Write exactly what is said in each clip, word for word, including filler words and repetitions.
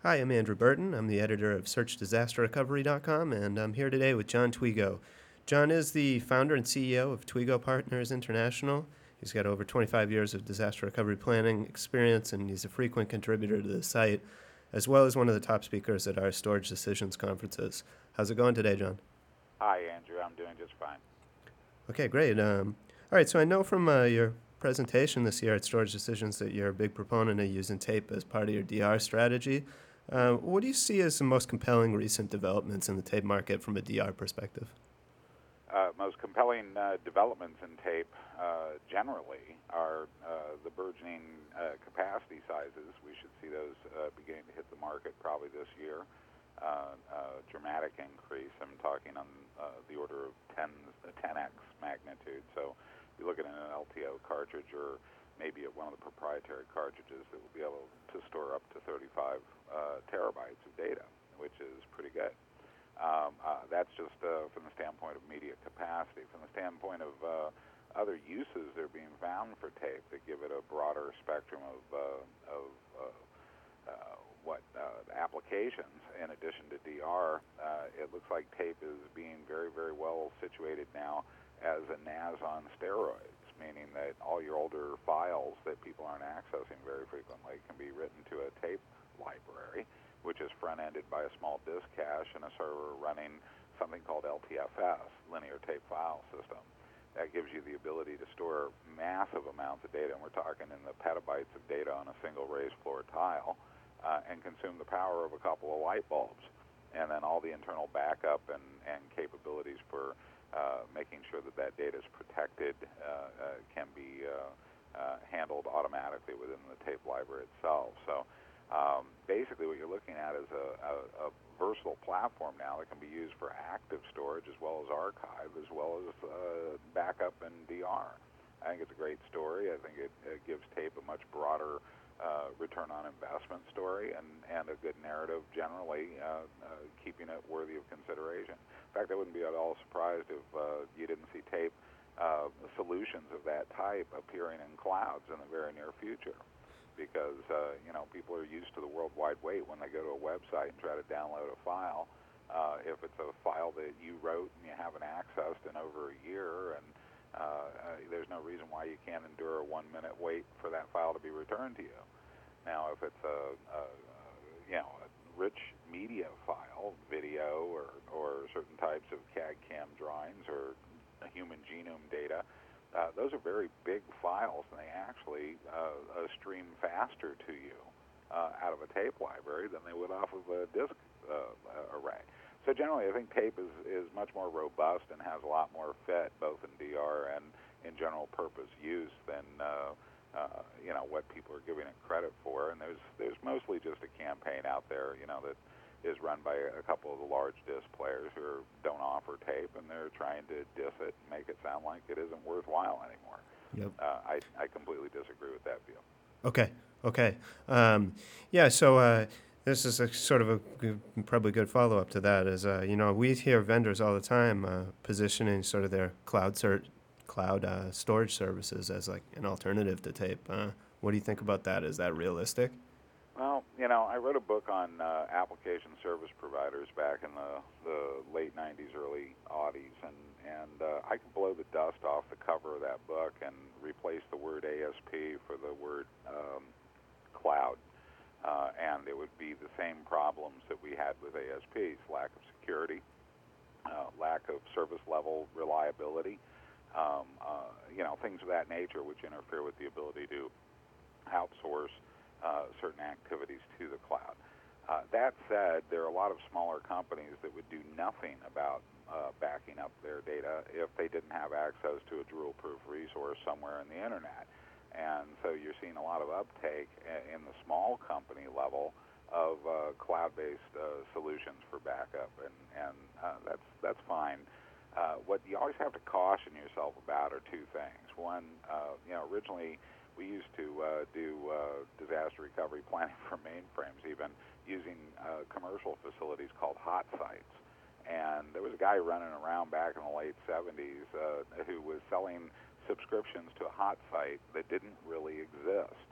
Hi, I'm Andrew Burton. I'm the editor of search disaster recovery dot com, and I'm here today with John Twigo. John is the founder and C E O of Twigo Partners International. He's got over twenty-five years of disaster recovery planning experience, and he's a frequent contributor to the site, as well as one of the top speakers at our Storage Decisions conferences. How's it going today, John? Hi, Andrew. I'm doing just fine. Okay, great. Um, all right, so I know from uh, your presentation this year at Storage Decisions that you're a big proponent of using tape as part of your D R strategy. Uh, what do you see as the most compelling recent developments in the tape market from a D R perspective? Uh, most compelling uh, developments in tape uh, generally are uh, the burgeoning uh, capacity sizes. We should see those uh, beginning to hit the market probably this year. Uh, uh, dramatic increase. I'm talking on uh, the order of ten, ten x magnitude. So you're looking at an L T O cartridge or maybe at one of the proprietary cartridges that will be able to store up to thirty-five uh, terabytes of data, which is pretty good. Um, uh, that's just uh, from the standpoint of media capacity. From the standpoint of uh, other uses that are being found for tape that give it a broader spectrum of, uh, of uh, uh, what uh, applications in addition to D R, uh, it looks like tape is being very, very well situated now as a N A S on steroids, meaning that all your older files that people aren't accessing very frequently can be written to a tape library, which is front-ended by a small disk cache and a server running something called L T F S, Linear Tape File System. That gives you the ability to store massive amounts of data, and we're talking in the petabytes of data on a single raised floor tile, uh, and consume the power of a couple of light bulbs. And then all the internal backup and, and capabilities for uh, making sure that that data is protected uh, uh, can be uh, uh, handled automatically within the tape library itself. So um, basically what you're looking at is a, a, a versatile platform now that can be used for active storage as well as archive, as well as uh, backup and D R. I think it's a great story. I think it, it gives tape a much broader uh, return on investment story and, and a good narrative generally, uh, uh, keeping it worthy of consideration. In fact, I wouldn't be at all surprised if uh, you didn't see tape uh, solutions of that type appearing in clouds in the very near future, because uh, you know people are used to the World Wide Web when they go to a website and try to download a file. Uh, if it's a file that you wrote and you haven't accessed in over a year, and uh, uh, there's no reason why you can't endure a one-minute wait for that file to be returned to you. Now, if it's a, a, a you know a rich media file, video, or or certain types of C A D/C A M drawings or human genome data, uh, those are very big files, and they actually uh, uh, stream faster to you uh, out of a tape library than they would off of a disk uh, array. So generally, I think tape is, is much more robust and has a lot more fit, both in D R and in general purpose use than uh, uh, you know what people are giving it credit for. And there's there's mostly just a campaign out there, you know, that is run by a couple of the large disc players who are, don't offer tape, and they're trying to diss it and make it sound like it isn't worthwhile anymore. Yep. Uh, I, I completely disagree with that view. Okay. Okay. Um, yeah. So uh, this is a sort of a good, probably good follow up to that. Is uh, you know we hear vendors all the time uh, positioning sort of their cloud cert, cloud uh, storage services as like an alternative to tape. Uh, what do you think about that? Is that realistic? Well, you know, I wrote a book on uh, application service providers back in the, the late nineties, early aughties, and, and uh, I could blow the dust off the cover of that book and replace the word A S P for the word um, cloud. Uh, and it would be the same problems that we had with A S Ps: lack of security, uh, lack of service level reliability, um, uh, you know, things of that nature which interfere with the ability to outsource uh, certain activities to the cloud. Uh, that said, there are a lot of smaller companies that would do nothing about uh, backing up their data if they didn't have access to a drool-proof resource somewhere in the internet. And so you're seeing a lot of uptake in the small company level of uh, cloud-based uh, solutions for backup, and, and uh, that's that's fine. Uh, what you always have to caution yourself about are two things. One, uh, you know, originally we used to uh, do uh, disaster recovery planning for mainframes, even using uh, commercial facilities called hot sites. And there was a guy running around back in the late seventies uh, who was selling subscriptions to a hot site that didn't really exist.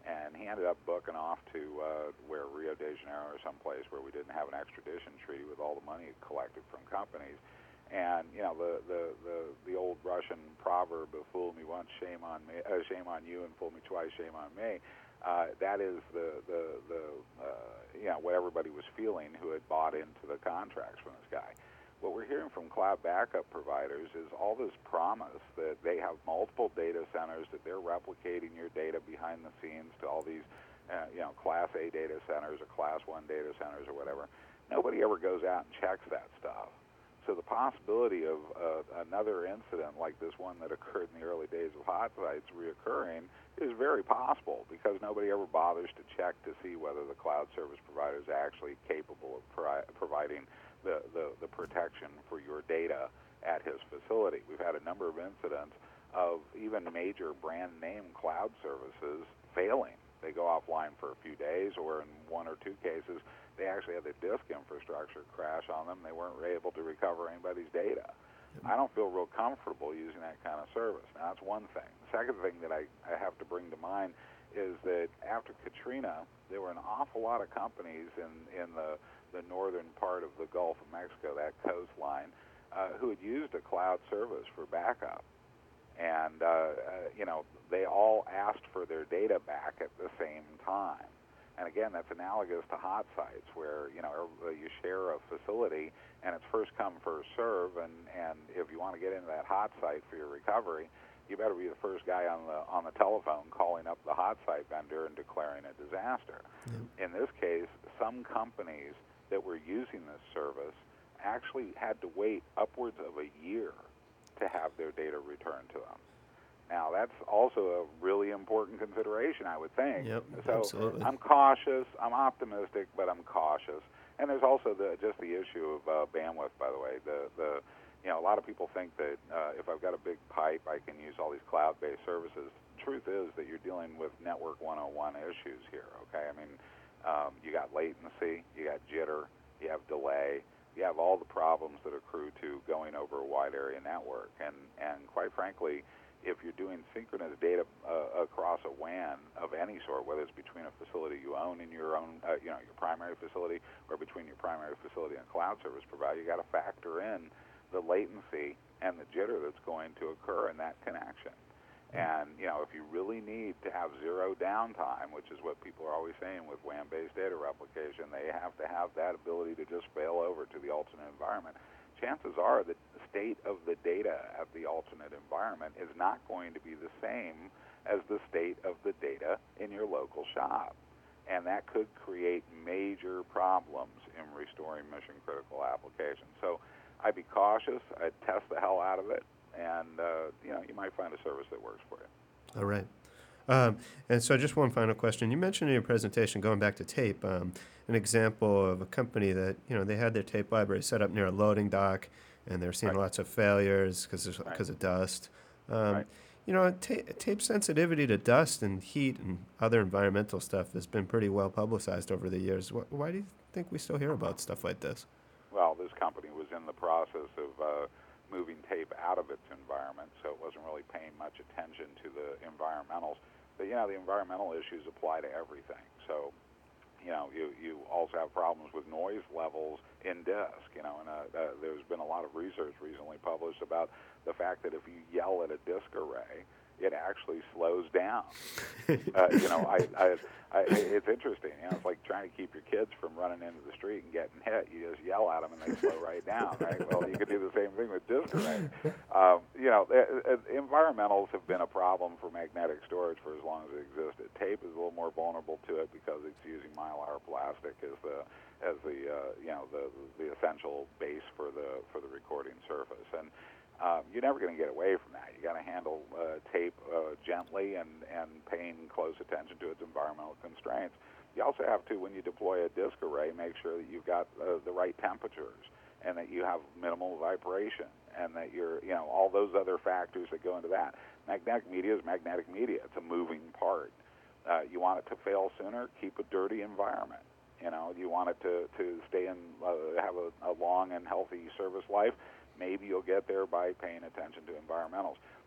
And he ended up booking off to uh, where Rio de Janeiro or someplace where we didn't have an extradition treaty with all the money collected from companies. And you know the the the, the old Russian proverb of "fool me once, shame on me, uh, shame on you, and fool me twice, shame on me." Uh, that is the the the uh, you know what everybody was feeling who had bought into the contracts from this guy. What we're hearing from cloud backup providers is all this promise that they have multiple data centers, that they're replicating your data behind the scenes to all these, uh, you know, Class A data centers or Class One data centers or whatever. Nobody ever goes out and checks that stuff. So the possibility of uh, another incident like this one that occurred in the early days of hot sites reoccurring is very possible because nobody ever bothers to check to see whether the cloud service provider is actually capable of pro- providing The, the, the protection for your data at his facility. We've had a number of incidents of even major brand name cloud services failing. They go offline for a few days, or in one or two cases, they actually had their disk infrastructure crash on them. They weren't able to recover anybody's data. I don't feel real comfortable using that kind of service. Now, that's one thing. The second thing that I, I have to bring to mind is that after Katrina, there were an awful lot of companies in, in the the northern part of the Gulf of Mexico, that coastline, uh, who had used a cloud service for backup. And, uh, uh, you know, they all asked for their data back at the same time. And again, that's analogous to hot sites where, you know, you share a facility and it's first come, first serve. And, and if you want to get into that hot site for your recovery, you better be the first guy on the on the telephone calling up the hot site vendor and declaring a disaster. Yeah. In this case, some companies that were using this service actually had to wait upwards of a year to have their data returned to them. Now, that's also a really important consideration, I would think. Yep, so absolutely. I'm cautious, I'm optimistic, but I'm cautious. And there's also the, just the issue of uh, bandwidth, by the way. The, the, you know, a lot of people think that uh, if I've got a big pipe, I can use all these cloud-based services. The truth is that you're dealing with Network one oh one issues here, okay? I mean, Um, you got latency, you got jitter, you have delay, you have all the problems that accrue to going over a wide area network. And, and quite frankly, if you're doing synchronous data uh, across a W A N of any sort, whether it's between a facility you own in your own, uh, you know, your primary facility, or between your primary facility and a cloud service provider, you got to factor in the latency and the jitter that's going to occur in that connection. And, you know, if you really need to have zero downtime, which is what people are always saying with W A N-based data replication, they have to have that ability to just fail over to the alternate environment. Chances are that the state of the data at the alternate environment is not going to be the same as the state of the data in your local shop. And that could create major problems in restoring mission-critical applications. So I'd be cautious. I'd test the hell out of it. And, uh, you know, you might find a service that works for you. All right. Um, and so just one final question. You mentioned in your presentation, going back to tape, um, an example of a company that, you know, they had their tape library set up near a loading dock, and they're seeing Right. lots of failures because Right. because of dust. Um, Right. You know, ta- tape sensitivity to dust and heat and other environmental stuff has been pretty well publicized over the years. Wh- Why do you think we still hear about stuff like this? Well, this company was in the process of uh, moving tape out of its environment, so it wasn't really paying much attention to the environmentals. But, you know, the environmental issues apply to everything. So, you know, you, you also have problems with noise levels in disk, you know, and uh, uh, there's been a lot of research recently published about the fact that if you yell at a disk array, it actually slows down. uh, you know, I, I, I, it's interesting. You know, it's like trying to keep your kids from running into the street and getting hit. You just yell at them and they slow right down, right? Well, you could do the same thing with disk arrays. Um, you know, uh, uh, environmentals have been a problem for magnetic storage for as long as it existed. Tape is a little more vulnerable to it because it's using mylar plastic as the as the uh, you know the the essential base for the for the recording surface. And Um, you're never going to get away from that. You got to handle uh, tape uh, gently and, and paying close attention to its environmental constraints. You also have to, when you deploy a disk array, make sure that you've got uh, the right temperatures and that you have minimal vibration and that you're, you know, all those other factors that go into that. Magnetic media is magnetic media. It's a moving part. Uh, you want it to fail sooner, keep a dirty environment. You know, you want it to, to stay in, uh, have a, a long and healthy service life. Maybe you'll get there by paying attention to environmentals.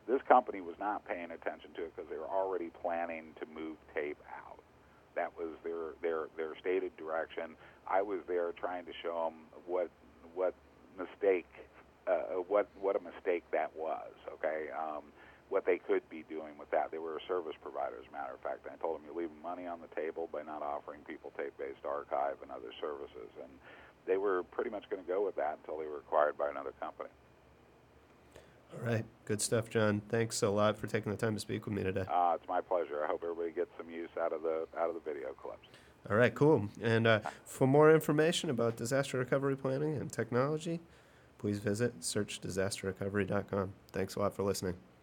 This company was not paying attention to it because they were already planning to move tape out. That was their their their stated direction. I was there trying to show them what what mistake uh, what what a mistake that was. Okay, um, what they could be doing with that. They were a service provider, as a matter of fact. And I told them you're leaving money on the table by not offering people tape-based archive and other services. And they were pretty much going to go with that until they were acquired by another company. All right. Good stuff, John. Thanks a lot for taking the time to speak with me today. Uh, it's my pleasure. I hope everybody gets some use out of the out of the video clips. All right, cool. And uh, for more information about disaster recovery planning and technology, please visit search disaster recovery dot com. Thanks a lot for listening.